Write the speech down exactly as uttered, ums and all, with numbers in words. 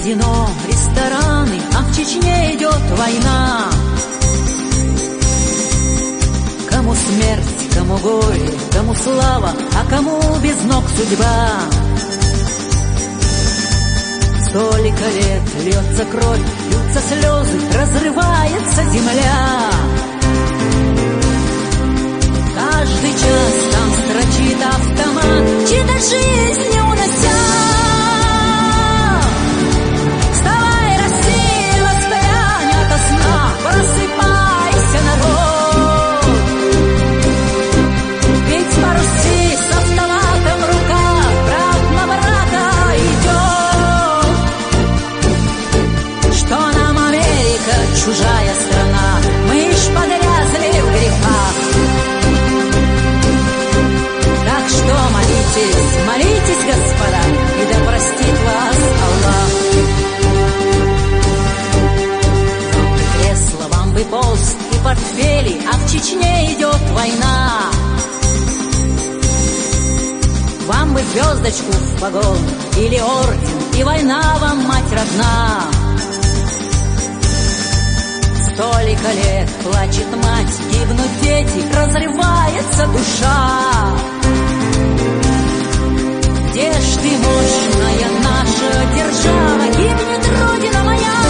казино, рестораны, а в Чечне идет война. Кому смерть, кому горе, кому слава, а кому без ног судьба. Столько лет льется кровь, льются слезы, разрывается земля. Каждый час там строчит автомат, чьи-то жизни унося. Вставай, Россия, воспрянь ото сна, просыпайся, народ. Ведь по Руси с автоматом в руках брат на брата идет. Что нам Америка, чужая страна, мы ж погрязли в грехах. Так что молитесь, молитесь, господа, и да простит вас Аллах. Вам бы кресло, вам бы пост и портфели, а в Чечне идет война. Вам бы звездочку в погон или орден, и война вам, мать родна. Столько лет плачет мать, гибнут дети, разрывается душа. Где ж ты, мощная наша держава, гибнет Родина моя?